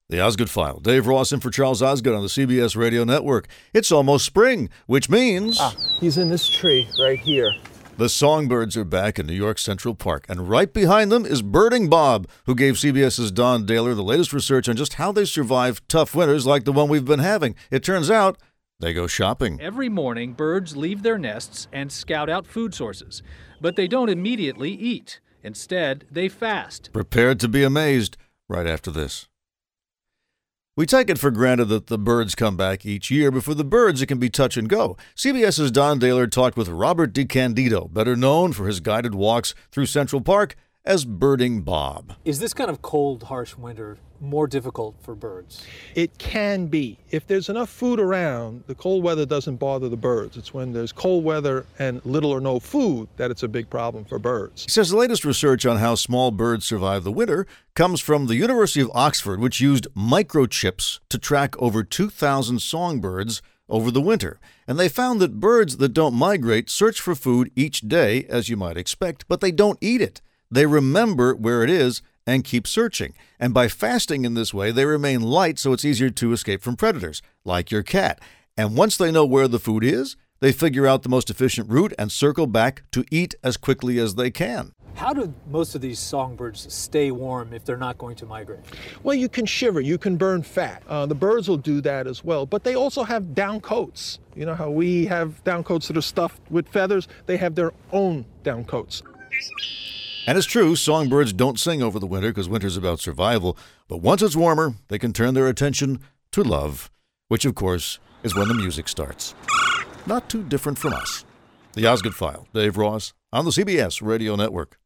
The Osgood File. Dave Ross in for Charles Osgood on the CBS Radio Network. It's almost spring, which means... He's in this tree right here. The songbirds are back in New York Central Park, and right behind them is Birding Bob, who gave CBS's Don Dahler the latest research on just how they survive tough winters like the one we've been having. It turns out they go shopping. Every morning, birds leave their nests and scout out food sources, but they don't immediately eat. Instead, they fast. Prepared to be amazed right after this. We take it for granted that the birds come back each year, but for the birds, it can be touch and go. CBS's Don Dahler talked with Robert DeCandido, better known for his guided walks through Central Park as Birding Bob. Is this kind of cold, harsh winter more difficult for birds? It can be. If there's enough food around, the cold weather doesn't bother the birds. It's when there's cold weather and little or no food that it's a big problem for birds. He says the latest research on how small birds survive the winter comes from the University of Oxford, which used microchips to track over 2,000 songbirds over the winter. And they found that birds that don't migrate search for food each day, as you might expect, but they don't eat it. They remember where it is and keep searching. And by fasting in this way, they remain light so it's easier to escape from predators, like your cat. And once they know where the food is, they figure out the most efficient route and circle back to eat as quickly as they can. How do most of these songbirds stay warm if they're not going to migrate? Well, you can shiver, you can burn fat. The birds will do that as well, but they also have down coats. You know how we have down coats that are stuffed with feathers? They have their own down coats. And it's true, songbirds don't sing over the winter because winter's about survival. But once it's warmer, they can turn their attention to love, which, of course, is when the music starts. Not too different from us. The Osgood File, Dave Ross, on the CBS Radio Network.